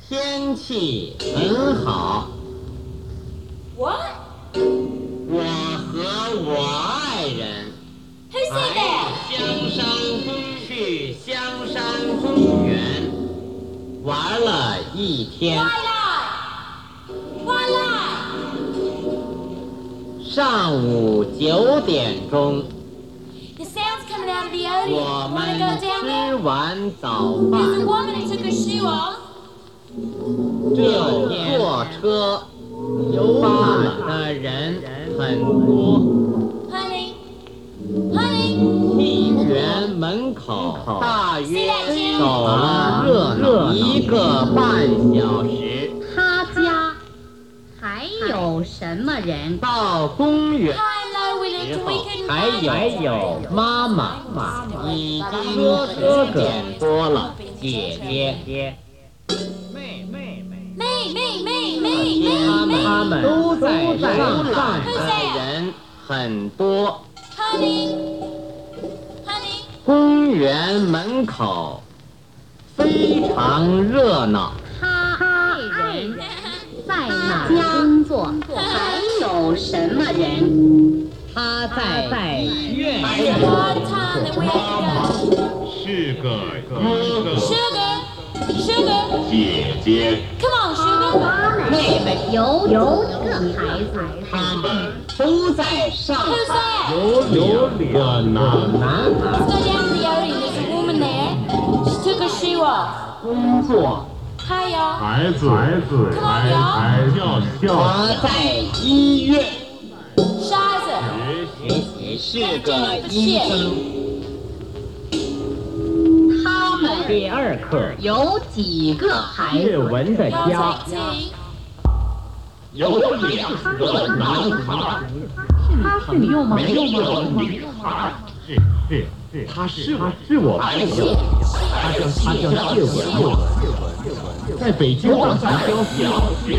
天气很好。 What? 我和我爱人 Who said that? 去香山公园玩了一天。上午9点钟，我们吃完早饭，就坐车，发了的人很多。戏园门口大约走了热闹1个半小时。 他家还有什么人？ 到公园之后，还有妈妈，已经10点多了。姐姐，他们都在上班的人很多。公园门口非常热闹。 他爱人在哪工作？还有什么人？ 他在医院是个姐姐。 妹妹有几个孩子？ 他们都在上班。 有2个男孩。 工作。 孩子还要笑。 他在医院学习，是个医生。 他们第2课有几个孩子？ 日文的家。 有2个男孩。 他是你吗？ 没有女孩。他是我朋友，他叫谢文，在北京当传销小。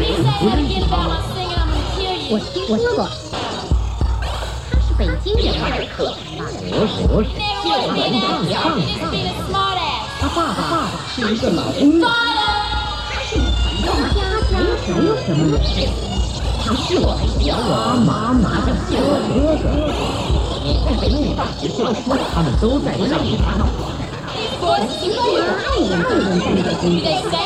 我听说过，他是北京人吗？ 不是，他爸爸是一个老公。 家还有什么人？ 他是我妈妈的哥哥。在北京大学教书，他们都在上班。 爱人在那个工作。